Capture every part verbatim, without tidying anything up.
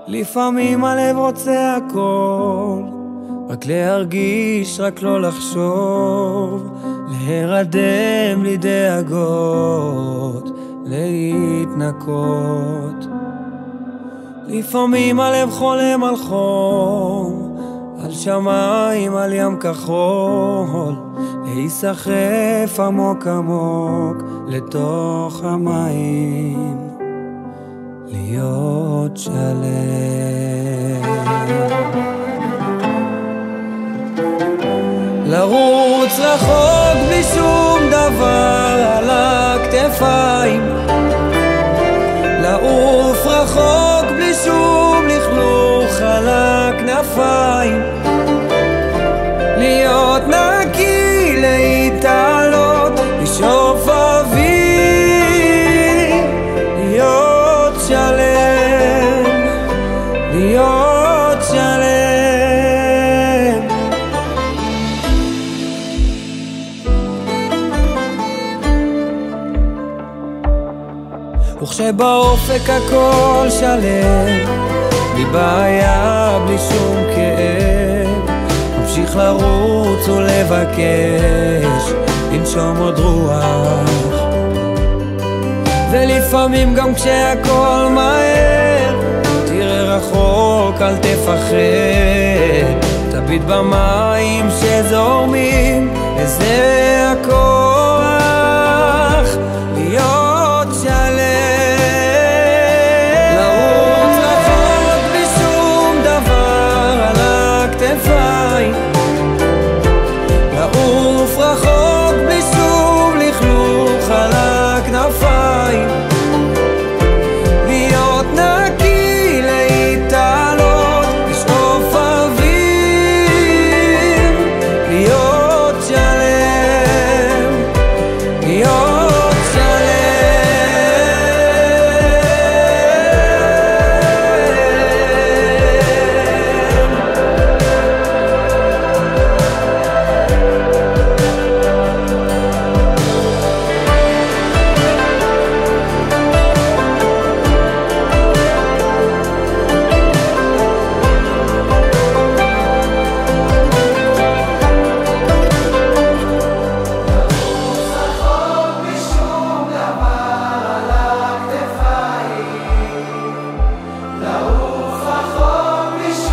לפעמים הלב רוצה הכל, רק להרגיש, רק לא לחשוב, להירדם לי דאגות, להתנקות. לפעמים הלב חולם על חום, על שמיים, על ים כחול, להיסחף עמוק עמוק לתוך המים, להיות שלם. לרוץ רחוק בלי שום דבר על הכתפיים, לעוף רחוק בלי שום לכלוך על הכנפיים, להיות נקי, להתעלות, לשאוף אוויר, להיות שלם, להיות שלם. וכשבאופק הכל שלם, בלי בעיה, בלי שום כאב, ממשיך לרוץ ולבקש, לנשום עוד רוח. ולפעמים גם כשהכל מהר, תראה רחוק, אל תפחד, תביט במים שזורמים, וזה הכוח להיות שלם. לרוץ רחוק בלי שום דבר על הכתפיים, לעוף רחוק בלי שום לכלוך על הכנפיים, להיות נקי, להתעלות, לשאוף אוויר, להיות שלם, להיות שלם.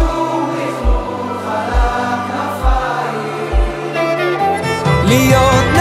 להיות